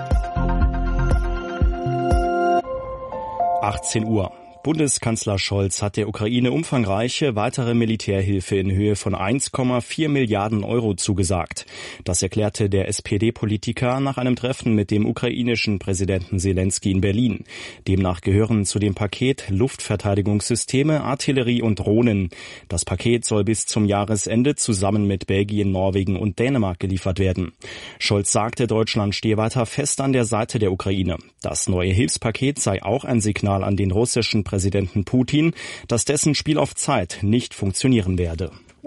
T: achtzehn Uhr. Bundeskanzler Scholz hat der Ukraine umfangreiche weitere Militärhilfe in Höhe von eins Komma vier Milliarden Euro zugesagt. Das erklärte der S P D-Politiker nach einem Treffen mit dem ukrainischen Präsidenten Selensky in Berlin. Demnach gehören zu dem Paket Luftverteidigungssysteme, Artillerie und Drohnen. Das Paket soll bis zum Jahresende zusammen mit Belgien, Norwegen und Dänemark geliefert werden. Scholz sagte, Deutschland stehe weiter fest an der Seite der Ukraine. Das neue Hilfspaket sei auch ein Signal an den russischen Präsidenten Putin, dass dessen Spiel auf Zeit nicht funktionieren werde.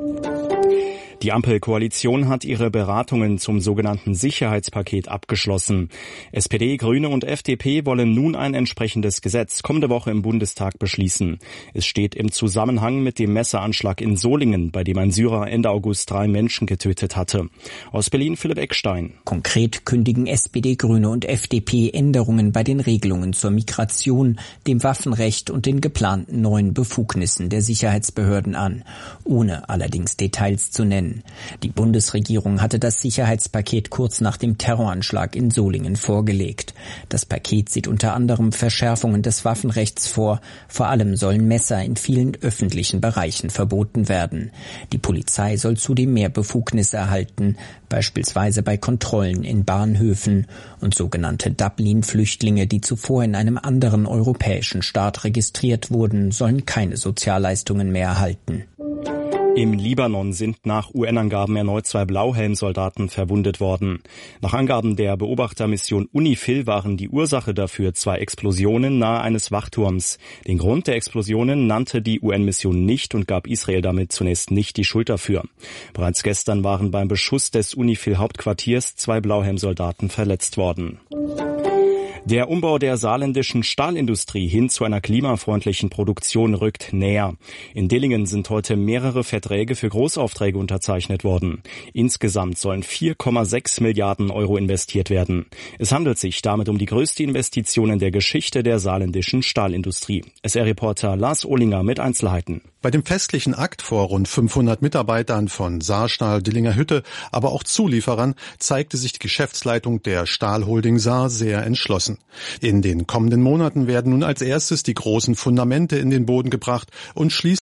T: Die Ampelkoalition hat ihre Beratungen zum sogenannten Sicherheitspaket abgeschlossen. S P D, Grüne und F D P wollen nun ein entsprechendes Gesetz kommende Woche im Bundestag beschließen. Es steht im Zusammenhang mit dem Messeranschlag in Solingen, bei dem ein Syrer Ende August drei Menschen getötet hatte. Aus Berlin Philipp Eckstein.
U: Konkret kündigen S P D, Grüne und F D P Änderungen bei den Regelungen zur Migration, dem Waffenrecht und den geplanten neuen Befugnissen der Sicherheitsbehörden an, ohne allerdings Details zu nennen. Die Bundesregierung hatte das Sicherheitspaket kurz nach dem Terroranschlag in Solingen vorgelegt. Das Paket sieht unter anderem Verschärfungen des Waffenrechts vor. Vor allem sollen Messer in vielen öffentlichen Bereichen verboten werden. Die Polizei soll zudem mehr Befugnisse erhalten, beispielsweise bei Kontrollen in Bahnhöfen, und sogenannte Dublin-Flüchtlinge, die zuvor in einem anderen europäischen Staat registriert wurden, sollen keine Sozialleistungen mehr erhalten.
T: Im Libanon sind nach U N-Angaben erneut zwei Blauhelmsoldaten verwundet worden. Nach Angaben der Beobachtermission UNIFIL waren die Ursache dafür zwei Explosionen nahe eines Wachturms. Den Grund der Explosionen nannte die U N-Mission nicht und gab Israel damit zunächst nicht die Schuld dafür. Bereits gestern waren beim Beschuss des UNIFIL-Hauptquartiers zwei Blauhelmsoldaten verletzt worden. Der Umbau der saarländischen Stahlindustrie hin zu einer klimafreundlichen Produktion rückt näher. In Dillingen sind heute mehrere Verträge für Großaufträge unterzeichnet worden. Insgesamt sollen vier Komma sechs Milliarden Euro investiert werden. Es handelt sich damit um die größte Investition in der Geschichte der saarländischen Stahlindustrie. S R-Reporter Lars Ohlinger mit Einzelheiten.
B: Bei dem festlichen Akt vor rund fünfhundert Mitarbeitern von Saarstahl Dillinger Hütte, aber auch Zulieferern, zeigte sich die Geschäftsleitung der Stahlholding Saar sehr entschlossen. In den kommenden Monaten werden nun als erstes die großen Fundamente in den Boden gebracht und schließlich